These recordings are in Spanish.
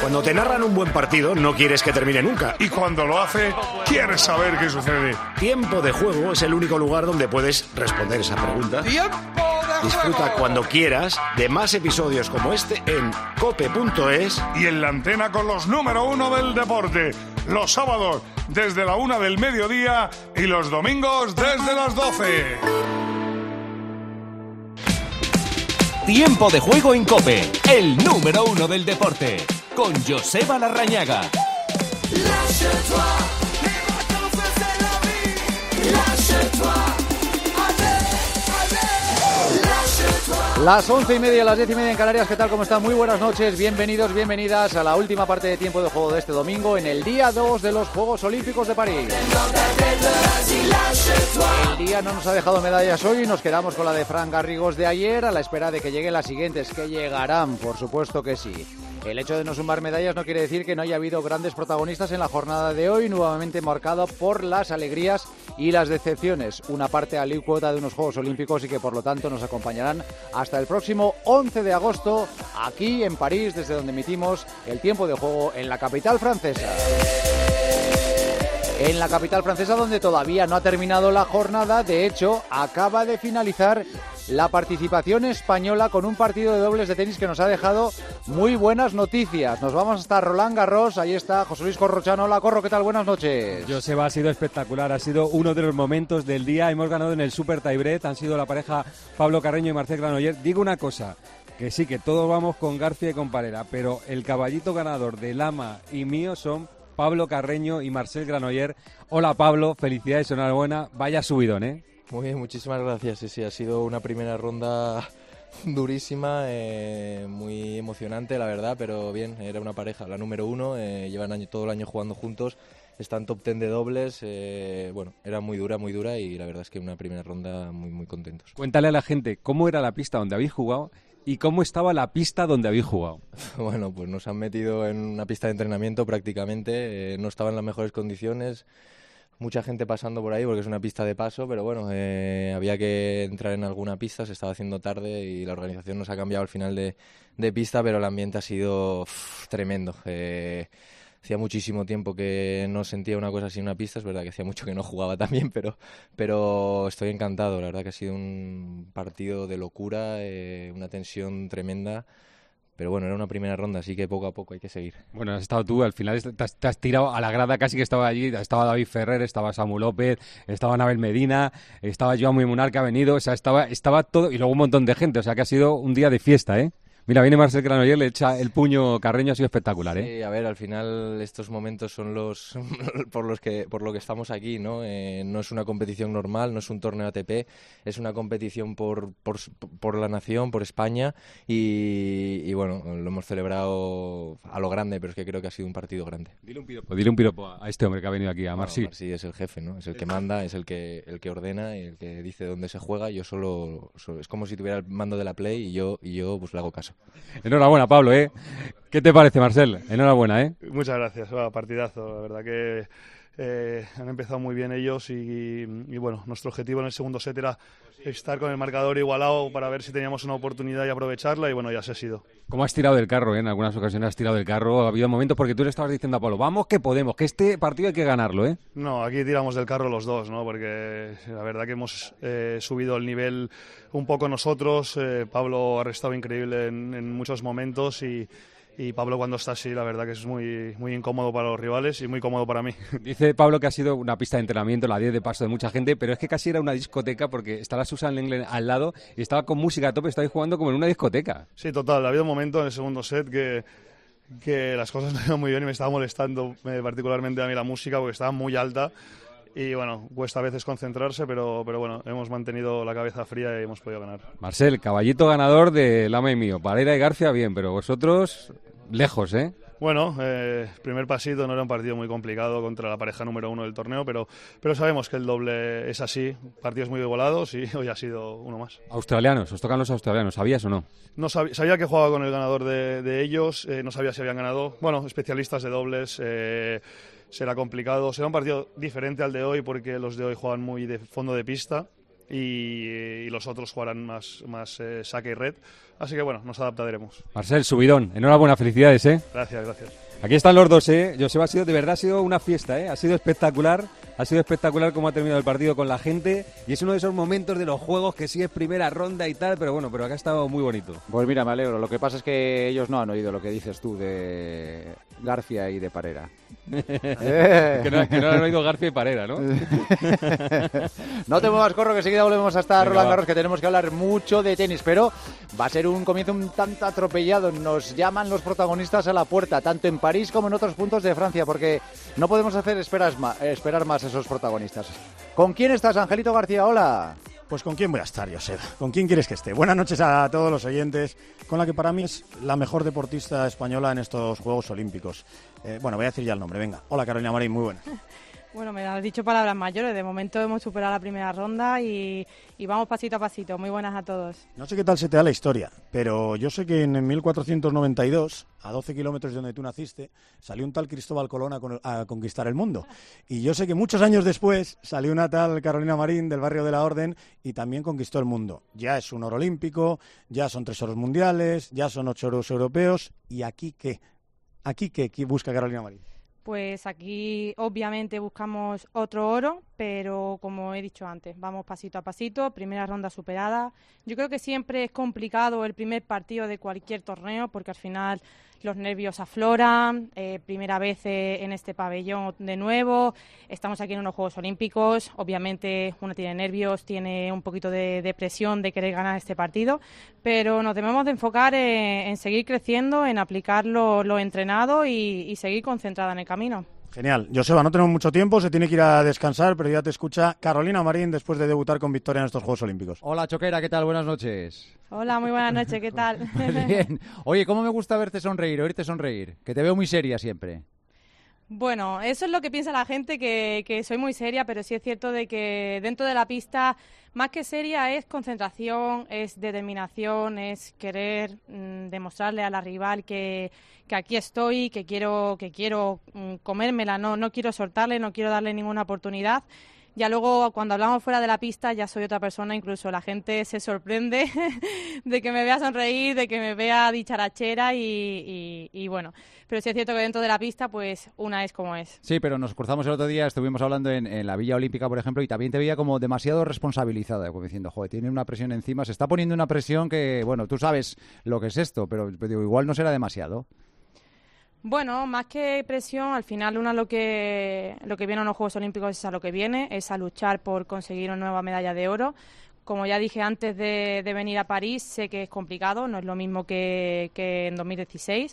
Cuando te narran un buen partido, no quieres que termine nunca. Y cuando lo hace, quieres saber qué sucede. Tiempo de Juego es el único lugar donde puedes responder esa pregunta. ¡Tiempo de Juego! Disfruta cuando quieras de más episodios como este en cope.es. Y en la antena con los número 1 del deporte. Los sábados desde la 1 del mediodía y los domingos desde las 12. Tiempo de Juego en COPE, el número 1 del deporte, con Joseba Larrañaga. Las 11:30, las 10:30 en Canarias. ¿Qué tal? ¿Cómo están? Muy buenas noches, bienvenidos, bienvenidas a la última parte de Tiempo de Juego de este domingo, en el día 2 de los Juegos Olímpicos de París. El día no nos ha dejado medallas hoy, nos quedamos con la de Fran Garrigós de ayer, a la espera de que lleguen las siguientes, que llegarán, por supuesto que sí. El hecho de no sumar medallas no quiere decir que no haya habido grandes protagonistas en la jornada de hoy, nuevamente marcado por las alegrías y las decepciones. Una parte alícuota de unos Juegos Olímpicos y que por lo tanto nos acompañarán hasta el próximo 11 de agosto, aquí en París, desde donde emitimos el Tiempo de Juego en la capital francesa. En la capital francesa, donde todavía no ha terminado la jornada, de hecho, acaba de finalizar la participación española con un partido de dobles de tenis que nos ha dejado muy buenas noticias. Nos vamos hasta Roland Garros, ahí está José Luis Corrochano. Hola, Corro, ¿qué tal? Buenas noches. Joseba, ha sido espectacular, ha sido uno de los momentos del día. Hemos ganado en el Super Tiebreak, han sido la pareja Pablo Carreño y Marcel Granollers. Digo una cosa, que sí, que todos vamos con García y con Parera, pero el caballito ganador de Lama y mío son Pablo Carreño y Marcel Granollers. Hola Pablo, felicidades, enhorabuena, vaya subidón, ¿eh? Muy bien, muchísimas gracias. Sí, ha sido una primera ronda durísima, muy emocionante, la verdad, pero bien, era una pareja, la número 1, llevan todo el año jugando juntos, están top 10 de dobles, bueno, era muy dura y la verdad es que una primera ronda muy contentos. Cuéntale a la gente cómo era la pista donde habéis jugado y cómo estaba la pista donde habéis jugado. Bueno, pues nos han metido en una pista de entrenamiento prácticamente, no estaba en las mejores condiciones. Mucha gente pasando por ahí porque es una pista de paso, pero bueno, había que entrar en alguna pista, se estaba haciendo tarde y la organización nos ha cambiado al final de pista, pero el ambiente ha sido tremendo. Hacía muchísimo tiempo que no sentía una cosa así en una pista, es verdad que hacía mucho que no jugaba también, pero estoy encantado, la verdad que ha sido un partido de locura, una tensión tremenda. Pero bueno, era una primera ronda, así que poco a poco hay que seguir. Bueno, has estado tú, al final te has tirado a la grada casi que estaba allí, estaba David Ferrer, estaba Samu López, estaba Anabel Medina, estaba Joan Munar que ha venido, o sea, estaba todo, y luego un montón de gente, o sea que ha sido un día de fiesta, ¿eh? Mira, viene Marcel Granollers, le echa el puño Carreño, ha sido espectacular, ¿eh? Sí, a ver, al final estos momentos son los por lo que estamos aquí, ¿no? No es una competición normal, no es un torneo ATP, es una competición por la nación, por España y bueno, lo hemos celebrado a lo grande, pero es que creo que ha sido un partido grande. Dile un piropo a este hombre que ha venido aquí, a Marci. Bueno, Marci es el jefe, ¿no? Es el que manda, es el que ordena y el que dice dónde se juega. Yo solo es como si tuviera el mando de la Play y yo pues le hago caso. Enhorabuena, Pablo, ¿eh? ¿Qué te parece, Marcel? Enhorabuena, ¿eh? Muchas gracias, partidazo. La verdad que han empezado muy bien ellos y bueno, nuestro objetivo en el segundo set era estar con el marcador igualado para ver si teníamos una oportunidad y aprovecharla y bueno, ya se ha sido. ¿Cómo has tirado del carro, eh? En algunas ocasiones has tirado del carro, ha habido momentos porque tú le estabas diciendo a Pablo, vamos que podemos, que este partido hay que ganarlo, ¿eh? No, aquí tiramos del carro los dos, ¿no? Porque la verdad que hemos subido el nivel un poco nosotros, Pablo ha estado increíble en muchos momentos y Pablo cuando está así, la verdad que es muy incómodo para los rivales y muy cómodo para mí. Dice Pablo que ha sido una pista de entrenamiento, la 10 de paso de mucha gente, pero es que casi era una discoteca porque estaba Susan Lenglen al lado y estaba con música a tope, estabais jugando como en una discoteca. Sí, total, ha habido un momento en el segundo set que las cosas no iban muy bien y me estaba molestando particularmente a mí la música porque estaba muy alta. Y bueno, cuesta a veces concentrarse, pero bueno, hemos mantenido la cabeza fría y hemos podido ganar. Marcel, caballito ganador de Lama y mío. Parera y García, bien, pero vosotros, lejos, ¿eh? Bueno, primer pasito, no era un partido muy complicado contra la pareja número 1 del torneo, pero sabemos que el doble es así, partidos muy igualados y hoy ha sido uno más. Australianos, os tocan los australianos, ¿sabías o no? No sabía que jugaba con el ganador de ellos, no sabía si habían ganado, bueno, especialistas de dobles, será complicado, será un partido diferente al de hoy porque los de hoy juegan muy de fondo de pista y los otros jugarán más saque y red. Así que bueno, nos adaptaremos. Marcel, subidón. Enhorabuena, felicidades, ¿eh? Gracias. Aquí están los dos, ¿eh? Joseba, de verdad ha sido una fiesta, ¿eh? Ha sido espectacular cómo ha terminado el partido con la gente y es uno de esos momentos de los juegos que sí es primera ronda y tal, pero bueno, acá ha estado muy bonito. Pues mira, me alegro. Lo que pasa es que ellos no han oído lo que dices tú de García y de Parera. que no han oído García y Parera, ¿no? No te muevas, Corro, que enseguida volvemos hasta Roland Garros, que tenemos que hablar mucho de tenis, pero va a ser un comienzo un tanto atropellado. Nos llaman los protagonistas a la puerta, tanto en París como en otros puntos de Francia, porque no podemos hacer esperar más a esos protagonistas. ¿Con quién estás, Angelito García? Hola. Pues ¿con quién voy a estar, Joseba? ¿Con quién quieres que esté? Buenas noches a todos los oyentes, con la que para mí es la mejor deportista española en estos Juegos Olímpicos. Voy a decir ya el nombre, venga. Hola, Carolina Marín, muy buenas. Bueno, me has dicho palabras mayores. De momento hemos superado la primera ronda y vamos pasito a pasito. Muy buenas a todos. No sé qué tal se te da la historia, pero yo sé que en 1492, a 12 kilómetros de donde tú naciste, salió un tal Cristóbal Colón a conquistar el mundo. Y yo sé que muchos años después salió una tal Carolina Marín del barrio de la Orden y también conquistó el mundo. Ya es un oro olímpico, ya son 3 oros mundiales, ya son 8 oros europeos. ¿Y aquí qué? ¿Aquí qué busca Carolina Marín? Pues aquí obviamente buscamos otro oro, pero como he dicho antes, vamos pasito a pasito, primera ronda superada. Yo creo que siempre es complicado el primer partido de cualquier torneo porque al final los nervios afloran, primera vez en este pabellón de nuevo, estamos aquí en unos Juegos Olímpicos, obviamente uno tiene nervios, tiene un poquito de presión de querer ganar este partido, pero nos debemos de enfocar en seguir creciendo, en aplicar lo entrenado y seguir concentrada en el camino. Genial. Joseba, no tenemos mucho tiempo, se tiene que ir a descansar, pero ya te escucha Carolina Marín después de debutar con victoria en estos Juegos Olímpicos. Hola, Choquera, ¿qué tal? Buenas noches. Hola, muy buenas noches, ¿qué tal? Bien. Oye, ¿cómo me gusta verte sonreír, oírte sonreír? Que te veo muy seria siempre. Bueno, eso es lo que piensa la gente, que soy muy seria, pero sí es cierto de que dentro de la pista, más que seria, es concentración, es determinación, es querer demostrarle a la rival que aquí estoy, que quiero comérmela, no quiero soltarle, no quiero darle ninguna oportunidad. Ya luego, cuando hablamos fuera de la pista, ya soy otra persona, incluso la gente se sorprende de que me vea sonreír, de que me vea dicharachera y bueno. Pero sí es cierto que dentro de la pista, pues una es como es. Sí, pero nos cruzamos el otro día, estuvimos hablando en la Villa Olímpica, por ejemplo, y también te veía como demasiado responsabilizada, como diciendo, joder, tiene una presión encima, se está poniendo una presión que, bueno, tú sabes lo que es esto, pero digo, igual no será demasiado. Bueno, más que presión, al final lo que viene a los Juegos Olímpicos es a lo que viene, es a luchar por conseguir una nueva medalla de oro. Como ya dije antes de venir a París, sé que es complicado, no es lo mismo que en 2016.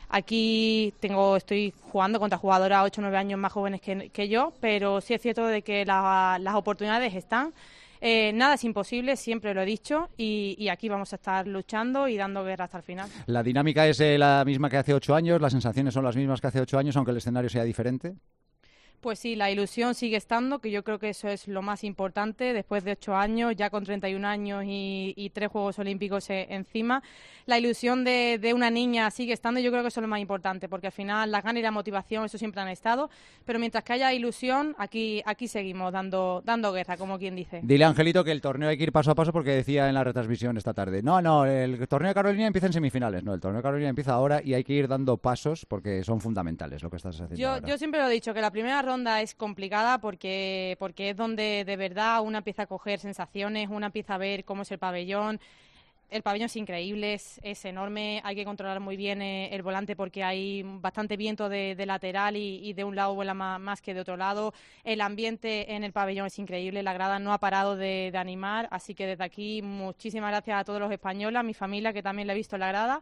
Aquí estoy jugando contra jugadoras 8 o 9 años más jóvenes que yo, pero sí es cierto de que las oportunidades están. Nada es imposible, siempre lo he dicho, y aquí vamos a estar luchando y dando guerra hasta el final. ¿La dinámica es la misma que hace 8 años? ¿Las sensaciones son las mismas que hace 8 años, aunque el escenario sea diferente? Pues sí, la ilusión sigue estando, que yo creo que eso es lo más importante, después de 8 años, ya con 31 años y 3 Juegos Olímpicos encima. La ilusión de una niña sigue estando y yo creo que eso es lo más importante, porque al final las ganas y la motivación, eso siempre han estado, pero mientras que haya ilusión, aquí seguimos dando guerra, como quien dice. Dile, Angelito, que el torneo hay que ir paso a paso, porque decía en la retransmisión esta tarde, no, el torneo de Carolina empieza en semifinales, no, el torneo de Carolina empieza ahora y hay que ir dando pasos porque son fundamentales lo que estás haciendo ahora. Yo siempre lo he dicho, que la primera ronda es complicada porque es donde de verdad una empieza a coger sensaciones, una empieza a ver cómo es el pabellón. El pabellón es increíble, es enorme, hay que controlar muy bien el volante porque hay bastante viento de lateral y de un lado vuela más que de otro lado. El ambiente en el pabellón es increíble, la grada no ha parado de animar, así que desde aquí muchísimas gracias a todos los españoles, a mi familia que también la he visto en la grada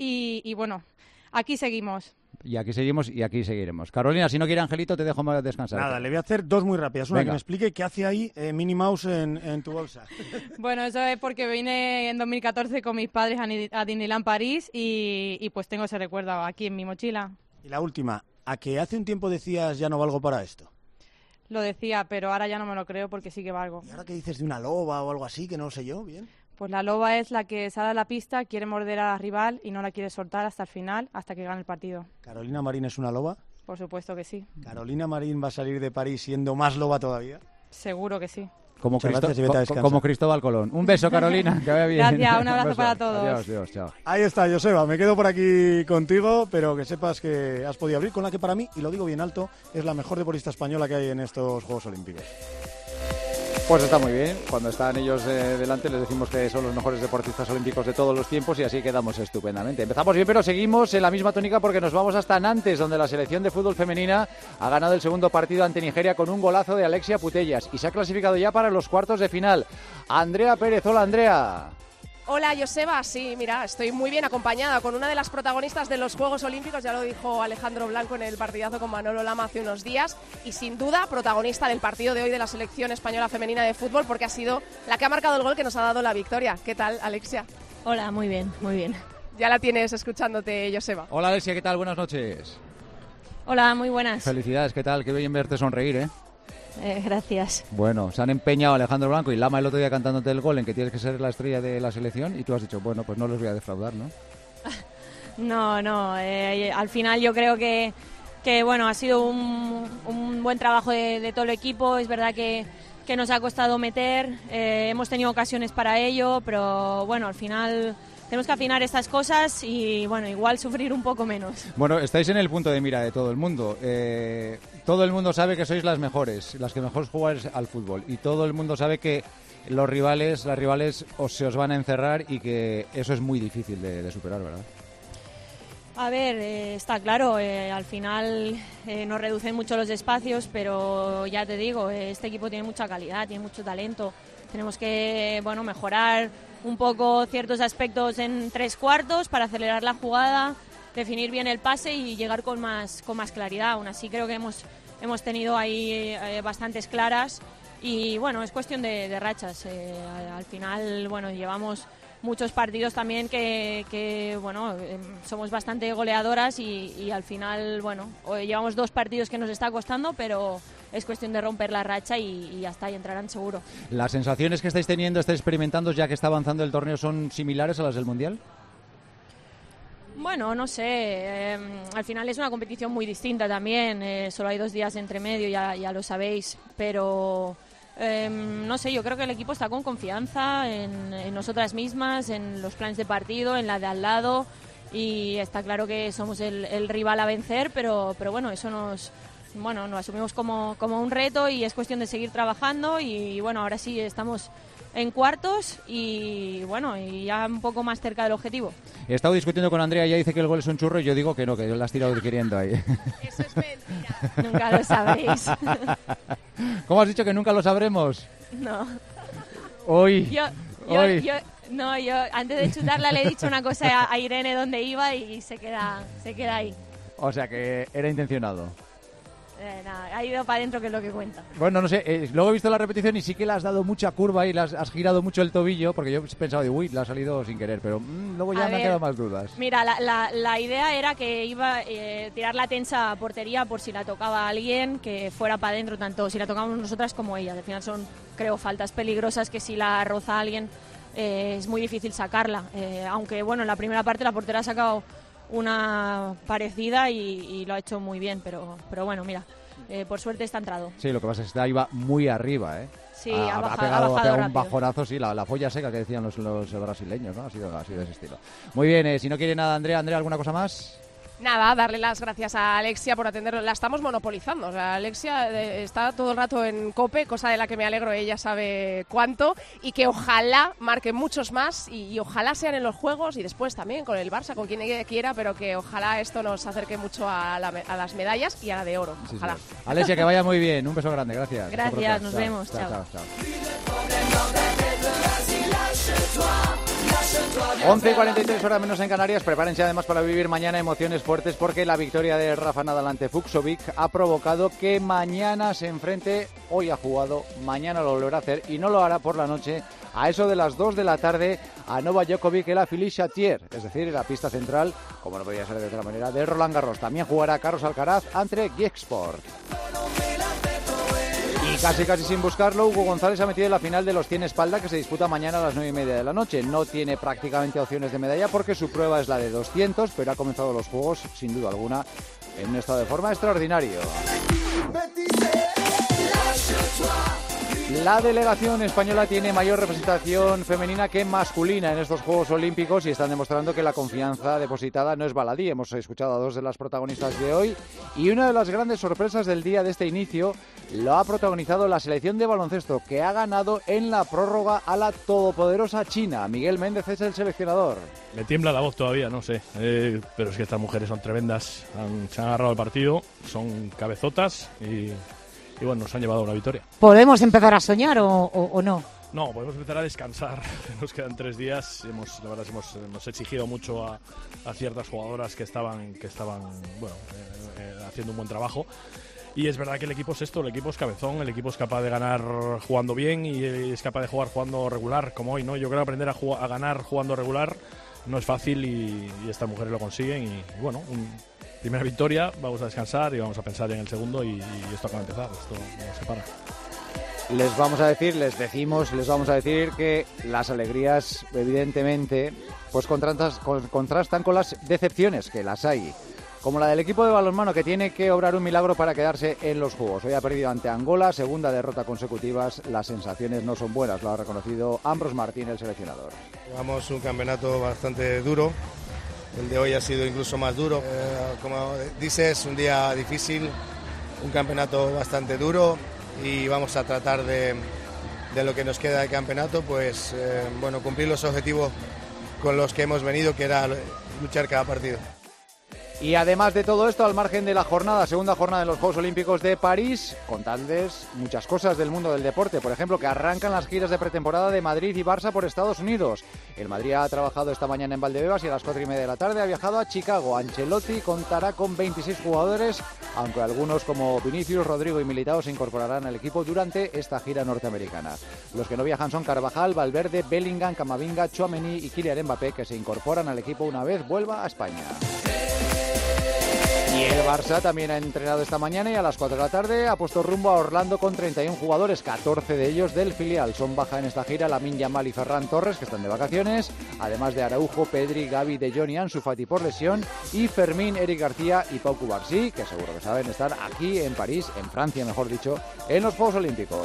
y bueno, aquí seguimos. Y aquí seguimos y aquí seguiremos. Carolina, si no quiere Angelito, te dejo más descansar. Nada, le voy a hacer 2 muy rápidas. Una, venga, que me explique qué hace ahí Minnie Mouse en tu bolsa. Bueno, eso es porque vine en 2014 con mis padres a Disneyland París y pues tengo ese recuerdo aquí en mi mochila. Y la última, ¿a que hace un tiempo decías ya no valgo para esto? Lo decía, pero ahora ya no me lo creo porque sí que valgo. ¿Y ahora qué dices de una loba o algo así, que no sé yo? Bien. Pues la loba es la que sale a la pista, quiere morder a la rival y no la quiere soltar hasta el final, hasta que gane el partido. ¿Carolina Marín es una loba? Por supuesto que sí. ¿Carolina Marín va a salir de París siendo más loba todavía? Seguro que sí. Muchas gracias y vete a descansar. Como Cristóbal Colón. Un beso, Carolina, que vaya bien. Gracias, un abrazo para todos. Adiós, chao. Ahí está, Joseba, me quedo por aquí contigo, pero que sepas que has podido abrir con la que para mí, y lo digo bien alto, es la mejor deportista española que hay en estos Juegos Olímpicos. Pues está muy bien, cuando están ellos delante les decimos que son los mejores deportistas olímpicos de todos los tiempos y así quedamos estupendamente. Empezamos bien, pero seguimos en la misma tónica porque nos vamos hasta Nantes, donde la selección de fútbol femenina ha ganado el segundo partido ante Nigeria con un golazo de Alexia Putellas y se ha clasificado ya para los cuartos de final. Andrea Pérez, hola Andrea. Hola Joseba, sí, mira, estoy muy bien acompañada con una de las protagonistas de los Juegos Olímpicos, ya lo dijo Alejandro Blanco en el partidazo con Manolo Lama hace unos días, y sin duda protagonista del partido de hoy de la selección española femenina de fútbol, porque ha sido la que ha marcado el gol que nos ha dado la victoria. ¿Qué tal, Alexia? Hola, muy bien, muy bien. Ya la tienes escuchándote, Joseba. Hola Alexia, ¿qué tal? Buenas noches. Hola, muy buenas. Felicidades, ¿qué tal? Qué bien verte sonreír, ¿eh? Gracias. Bueno, se han empeñado Alejandro Blanco y Lama el otro día cantándote el gol en que tienes que ser la estrella de la selección y tú has dicho, bueno, pues no los voy a defraudar, ¿no? No, al final yo creo que bueno, ha sido un buen trabajo de todo el equipo. Es verdad que nos ha costado meter, hemos tenido ocasiones para ello, pero bueno, al final tenemos que afinar estas cosas y bueno, igual sufrir un poco menos. Bueno, estáis en el punto de mira de todo el mundo. Todo el mundo sabe que sois las mejores, las que mejor jugáis al fútbol. Y todo el mundo sabe que las rivales se os van a encerrar y que eso es muy difícil de superar, ¿verdad? A ver, está claro, al final nos reducen mucho los espacios, pero ya te digo, este equipo tiene mucha calidad, tiene mucho talento. Tenemos que mejorar un poco ciertos aspectos en tres cuartos para acelerar la jugada, definir bien el pase y llegar con más claridad. Aún así creo que hemos tenido ahí bastantes claras y bueno, es cuestión de rachas. Al final, bueno, llevamos muchos partidos también que somos bastante goleadoras y al final, bueno, hoy llevamos 2 partidos que nos está costando, pero es cuestión de romper la racha y ya está, y entrarán seguro. ¿Las sensaciones que estáis teniendo, estáis experimentando ya que está avanzando el torneo son similares a las del Mundial? Bueno, no sé, al final es una competición muy distinta también, solo hay 2 días entre medio, ya lo sabéis, pero no sé, yo creo que el equipo está con confianza en nosotras mismas, en los planes de partido, en la de al lado, y está claro que somos el rival a vencer, pero bueno, eso nos asumimos como un reto y es cuestión de seguir trabajando y bueno, ahora sí estamos en cuartos y bueno, y ya un poco más cerca del objetivo. He estado discutiendo con Andrea, ella dice que el gol es un churro y yo digo que no, que la has tirado queriendo ahí. Eso es mentira. Nunca lo sabréis. ¿Cómo has dicho que nunca lo sabremos? No. Hoy. Yo antes de chutarla le he dicho una cosa a Irene donde iba y se queda ahí. O sea que era intencionado. Nada, ha ido para adentro, que es lo que cuenta. Bueno, no sé, luego he visto la repetición y sí que le has dado mucha curva y has girado mucho el tobillo, porque yo he pensado, uy, le ha salido sin querer, pero luego ya me han quedado más dudas. Mira, la idea era que iba a tirar la tensa a portería por si la tocaba a alguien, que fuera para adentro, tanto si la tocamos nosotras como ella. Al final son, creo, faltas peligrosas que si la roza alguien es muy difícil sacarla. Aunque, bueno, en la primera parte la portera ha sacado una parecida y lo ha hecho muy bien, pero bueno, mira, por suerte está entrado. Sí, lo que pasa es que ahí va muy arriba, ¿eh? Sí, ha pegado un bajonazo, sí, la folla seca que decían los brasileños, ¿no? Ha sido de ese estilo. Muy bien, si no quiere nada Andrea, ¿alguna cosa más? Nada, darle las gracias a Alexia por atenderlo. La estamos monopolizando. O sea, Alexia está todo el rato en COPE, cosa de la que me alegro, ella sabe cuánto, y que ojalá marque muchos más y ojalá sean en los Juegos y después también con el Barça, con quien quiera, pero que ojalá esto nos acerque mucho a las medallas y a la de oro. Ojalá. Sí. Alexia, que vaya muy bien. Un beso grande, gracias. Gracias, nos vemos. Chao. 11:43 horas menos en Canarias. Prepárense además para vivir mañana emociones fuertes porque la victoria de Rafa Nadal ante Fucsovic ha provocado que mañana se enfrente. Hoy ha jugado, mañana lo volverá a hacer y no lo hará por la noche a eso de las 2 de la tarde a Novak Djokovic en la Philippe-Chatrier, es decir, en la pista central, como no podía ser de otra manera, de Roland Garros. También jugará Carlos Alcaraz ante Giexport. Y casi sin buscarlo, Hugo González ha metido en la final de los 100 espalda que se disputa mañana a las 9:30 de la noche. No tiene prácticamente opciones de medalla porque su prueba es la de 200, pero ha comenzado los Juegos, sin duda alguna, en un estado de forma extraordinario. La delegación española tiene mayor representación femenina que masculina en estos Juegos Olímpicos y están demostrando que la confianza depositada no es baladí. Hemos escuchado a dos de las protagonistas de hoy y una de las grandes sorpresas del día de este inicio lo ha protagonizado la selección de baloncesto, que ha ganado en la prórroga a la todopoderosa China. Miguel Méndez es el seleccionador. Me tiembla la voz todavía, no sé, pero es que estas mujeres son tremendas, se han agarrado el partido, son cabezotas y bueno, nos han llevado a una victoria. ¿Podemos empezar a soñar o no? No, podemos empezar a descansar. Nos quedan 3 días. La verdad hemos exigido mucho a ciertas jugadoras que estaban bueno, haciendo un buen trabajo. Y es verdad que el equipo es esto, el equipo es cabezón, el equipo es capaz de ganar jugando bien y es capaz de jugar jugando regular, como hoy, ¿no? Yo creo que aprender a ganar jugando regular no es fácil y estas mujeres lo consiguen y bueno, primera victoria, vamos a descansar y vamos a pensar en el segundo y esto acaba de empezar, esto no se para. Les vamos a decir que las alegrías, evidentemente, pues contrastan con las decepciones, que las hay. Como la del equipo de balonmano, que tiene que obrar un milagro para quedarse en los Juegos. Hoy ha perdido ante Angola, segunda derrota consecutiva. Las sensaciones no son buenas, lo ha reconocido Ambros Martín, el seleccionador. Llevamos un campeonato bastante duro. El de hoy ha sido incluso más duro. Como dices, un día difícil, un campeonato bastante duro y vamos a tratar de lo que nos queda de campeonato, pues bueno, cumplir los objetivos con los que hemos venido, que era luchar cada partido. Y además de todo esto, al margen de la segunda jornada de los Juegos Olímpicos de París, contadles muchas cosas del mundo del deporte. Por ejemplo, que arrancan las giras de pretemporada de Madrid y Barça por Estados Unidos. El Madrid ha trabajado esta mañana en Valdebebas y a las 4:30 de la tarde ha viajado a Chicago. Ancelotti contará con 26 jugadores, aunque algunos como Vinicius, Rodrigo y Militao se incorporarán al equipo durante esta gira norteamericana. Los que no viajan son Carvajal, Valverde, Bellingham, Camavinga, Tchouaméni y Kylian Mbappé, que se incorporan al equipo una vez vuelva a España. Y el Barça también ha entrenado esta mañana y a las 4 de la tarde ha puesto rumbo a Orlando con 31 jugadores, 14 de ellos del filial. Son baja en esta gira Lamine Yamal y Ferran Torres, que están de vacaciones, además de Araujo, Pedri, Gavi, De Jong y Ansu Fati por lesión, y Fermín, Eric García y Pau Cubarsí, que seguro que saben estar aquí en París, en Francia mejor dicho, en los Juegos Olímpicos.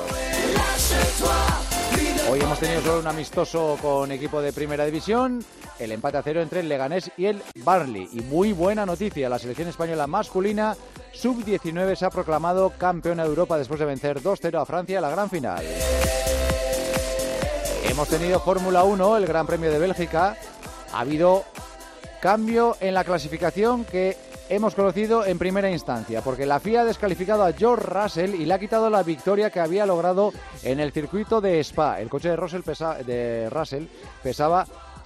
Hoy hemos tenido solo un amistoso con equipo de Primera División, el empate a 0 entre el Leganés y el Burnley. Y muy buena noticia, la selección española masculina sub-19 se ha proclamado campeona de Europa después de vencer 2-0 a Francia en la gran final. Hemos tenido Fórmula 1, el Gran Premio de Bélgica. Ha habido cambio en la clasificación que hemos conocido en primera instancia, porque la FIA ha descalificado a George Russell y le ha quitado la victoria que había logrado en el circuito de Spa. El coche de Russell pesaba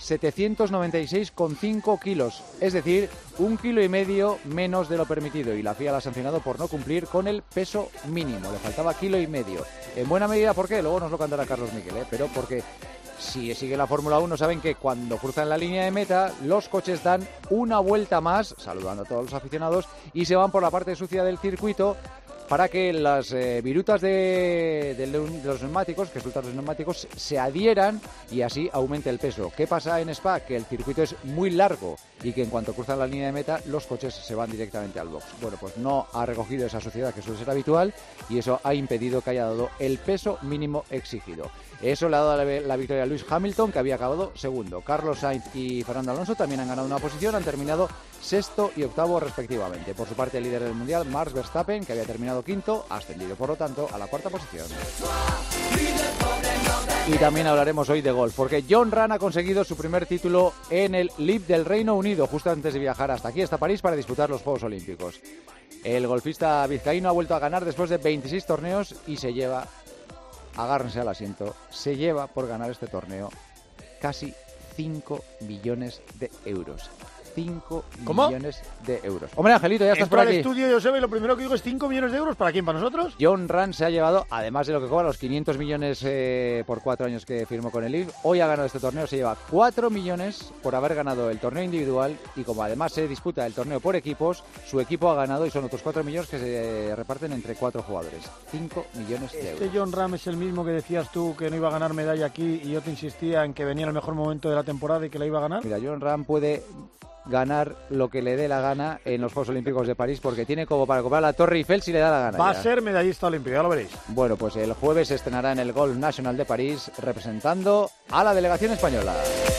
796,5 kilos, es decir, 1,5 kilos menos de lo permitido, y la FIA la ha sancionado por no cumplir con el peso mínimo. Le faltaba 1,5 kilos. En buena medida, ¿por qué? Luego nos lo cantará Carlos Miquel, pero porque si sigue la Fórmula 1 saben que cuando cruzan la línea de meta los coches dan una vuelta más, saludando a todos los aficionados, y se van por la parte sucia del circuito para que las virutas de los neumáticos, que sueltan los neumáticos, se adhieran y así aumente el peso. ¿Qué pasa en Spa? Que el circuito es muy largo y que en cuanto cruzan la línea de meta los coches se van directamente al box. Bueno, pues no ha recogido esa sociedad que suele ser habitual y eso ha impedido que haya dado el peso mínimo exigido. Eso le ha dado la victoria a Lewis Hamilton, que había acabado segundo. Carlos Sainz y Fernando Alonso también han ganado una posición, han terminado sexto y octavo respectivamente. Por su parte, el líder del Mundial, Max Verstappen, que había terminado quinto, ha ascendido por lo tanto a la cuarta posición. Y también hablaremos hoy de golf, porque Jon Rahm ha conseguido su primer título en el LIV del Reino Unido, justo antes de viajar hasta aquí, hasta París, para disputar los Juegos Olímpicos. El golfista vizcaíno ha vuelto a ganar después de 26 torneos y se lleva, agárrense al asiento, se lleva por ganar este torneo casi 5 millones de euros. 5 millones de euros. Hombre, Angelito, ya estás por aquí. Entro al estudio, Joseba, y lo primero que digo es 5 millones de euros. ¿Para quién? ¿Para nosotros? Jon Rahm se ha llevado, además de lo que cobra, los 500 millones por 4 años que firmó con el LIV. Hoy ha ganado este torneo, se lleva 4 millones por haber ganado el torneo individual, y como además se disputa el torneo por equipos, su equipo ha ganado y son otros 4 millones que se reparten entre 4 jugadores. 5 millones de euros. ¿Este Jon Rahm es el mismo que decías tú que no iba a ganar medalla aquí y yo te insistía en que venía en el mejor momento de la temporada y que la iba a ganar? Mira, Jon Rahm puede ganar lo que le dé la gana en los Juegos Olímpicos de París, porque tiene como para comprar la Torre Eiffel si le da la gana. Va a ser medallista olímpico, ya lo veréis. Bueno, pues el jueves se estrenará en el Golf National de París representando a la delegación española.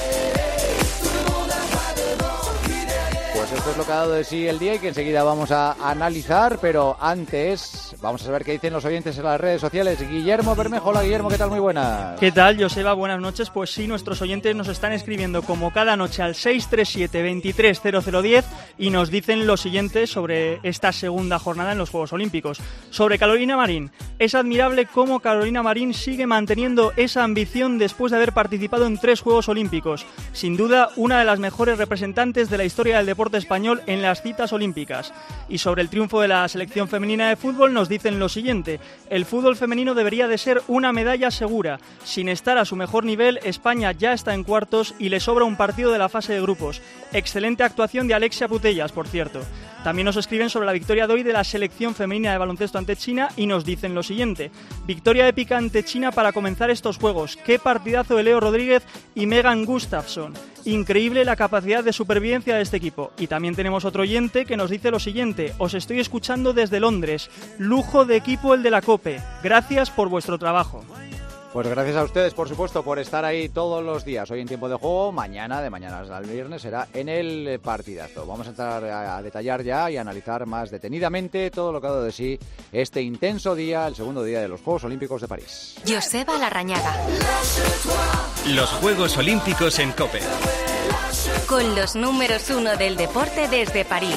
Pues esto es lo que ha dado de sí el día y que enseguida vamos a analizar, pero antes vamos a saber qué dicen los oyentes en las redes sociales. Guillermo Bermejo, hola Guillermo, ¿qué tal? Muy buenas. ¿Qué tal, Joseba? Buenas noches. Pues sí, nuestros oyentes nos están escribiendo como cada noche al 637-230010 y nos dicen lo siguiente sobre esta segunda jornada en los Juegos Olímpicos. Sobre Carolina Marín, es admirable cómo Carolina Marín sigue manteniendo esa ambición después de haber participado en 3 Juegos Olímpicos. Sin duda, una de las mejores representantes de la historia del deporte español en las citas olímpicas. Y sobre el triunfo de la selección femenina de fútbol nos dicen lo siguiente: el fútbol femenino debería de ser una medalla segura. Sin estar a su mejor nivel, España ya está en cuartos y le sobra un partido de la fase de grupos. Excelente actuación de Alexia Putellas, por cierto. También nos escriben sobre la victoria de hoy de la selección femenina de baloncesto ante China y nos dicen lo siguiente: victoria épica ante China para comenzar estos juegos. Qué partidazo de Leo Rodríguez y Megan Gustafsson. Increíble la capacidad de supervivencia de este equipo. Y también tenemos otro oyente que nos dice lo siguiente: os estoy escuchando desde Londres. Lujo de equipo el de la COPE. Gracias por vuestro trabajo. Pues gracias a ustedes, por supuesto, por estar ahí todos los días. Hoy en Tiempo de Juego, mañana, de mañana al viernes, será en el partidazo. Vamos a entrar a detallar ya y a analizar más detenidamente todo lo que ha dado de sí este intenso día, el segundo día de los Juegos Olímpicos de París. Joseba Larrañaga. Los Juegos Olímpicos en COPE. Con los números 1 del deporte desde París.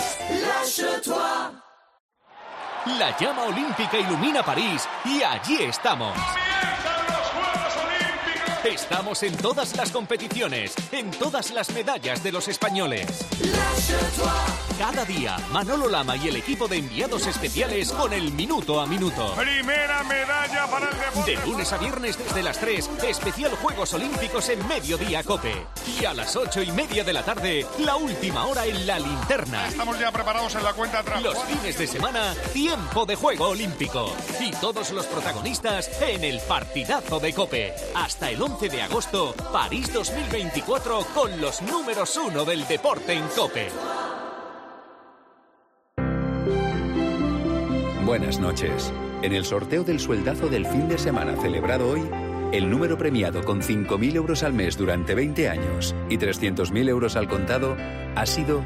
La llama olímpica ilumina París y allí estamos. Estamos en todas las competiciones, en todas las medallas de los españoles. Cada día, Manolo Lama y el equipo de enviados especiales con el minuto a minuto. Primera medalla para el deporte. De lunes a viernes desde las 3, especial Juegos Olímpicos en Mediodía COPE. Y a las 8:30 de la tarde, la última hora en la linterna. Estamos ya preparados en la cuenta atrás. Los fines de semana, tiempo de juego olímpico. Y todos los protagonistas en el partidazo de COPE. Hasta el 11 de agosto, París 2024 con los números 1 del deporte en COPE. Buenas noches. En el sorteo del sueldazo del fin de semana celebrado hoy, el número premiado con 5.000 euros al mes durante 20 años y 300.000 euros al contado ha sido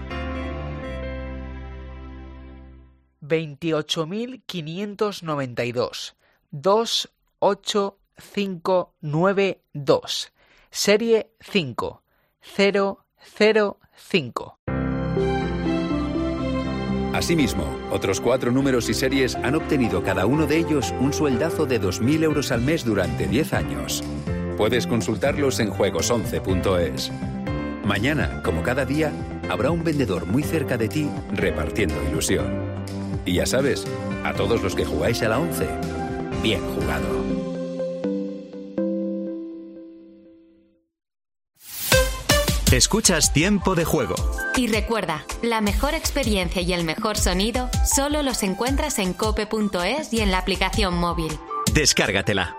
28.592 28592, serie 5005. Asimismo, otros 4 números y series han obtenido cada uno de ellos un sueldazo de 2.000 euros al mes durante 10 años. Puedes consultarlos en juegos11.es. Mañana, como cada día, habrá un vendedor muy cerca de ti repartiendo ilusión. Y ya sabes, a todos los que jugáis a la 11, bien jugado. Escuchas Tiempo de Juego. Y recuerda, la mejor experiencia y el mejor sonido solo los encuentras en cope.es y en la aplicación móvil. Descárgatela.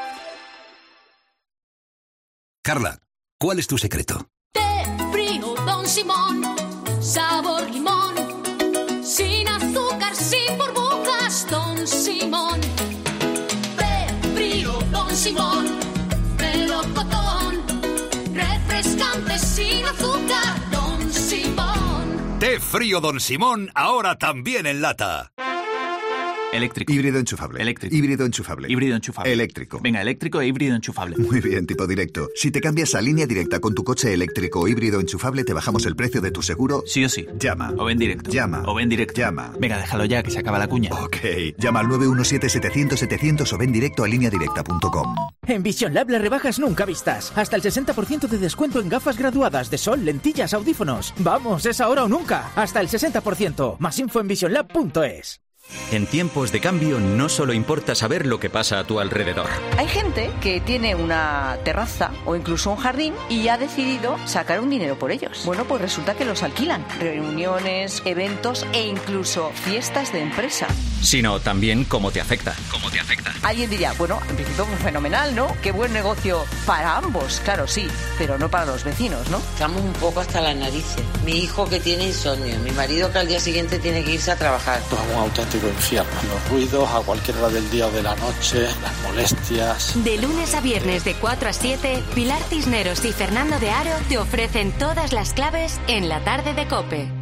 Carla, ¿cuál es tu secreto? Té frío Don Simón, sabor limón, sin azúcar, sin burbujas, Don Simón. Té frío Don Simón, melocotón, refrescante sin azúcar, Don Simón. Té frío Don Simón, ahora también en lata. Eléctrico. Híbrido enchufable. Eléctrico. Híbrido enchufable. Híbrido enchufable. Eléctrico. Venga, eléctrico e híbrido enchufable. Muy bien, tipo directo. Si te cambias a Línea Directa con tu coche eléctrico o híbrido enchufable, te bajamos el precio de tu seguro. Sí o sí. Llama. O ven directo. Llama. O ven directo. Llama. Venga, déjalo ya, que se acaba la cuña. Ok. Llama al 917-700-700 o ven directo a lineadirecta.com. En Vision Lab las rebajas nunca vistas. Hasta el 60% de descuento en gafas graduadas de sol, lentillas, audífonos. Vamos, es ahora o nunca. Hasta el 60%. Más info en visionlab.es. En tiempos de cambio no solo importa saber lo que pasa a tu alrededor. Hay gente que tiene una terraza o incluso un jardín y ha decidido sacar un dinero por ellos. Bueno, pues resulta que los alquilan. Reuniones, eventos e incluso fiestas de empresa. Sino también cómo te afecta. ¿Cómo te afecta? Alguien diría, bueno, en principio fue fenomenal, ¿no? Qué buen negocio para ambos, claro, sí, pero no para los vecinos, ¿no? Estamos un poco hasta las narices. Mi hijo que tiene insomnio, mi marido que al día siguiente tiene que irse a trabajar. Esto es un auténtico infierno. Los ruidos a cualquier hora del día o de la noche, las molestias. De lunes a viernes de 4 a 7, Pilar Cisneros y Fernando de Aro te ofrecen todas las claves en la tarde de COPE.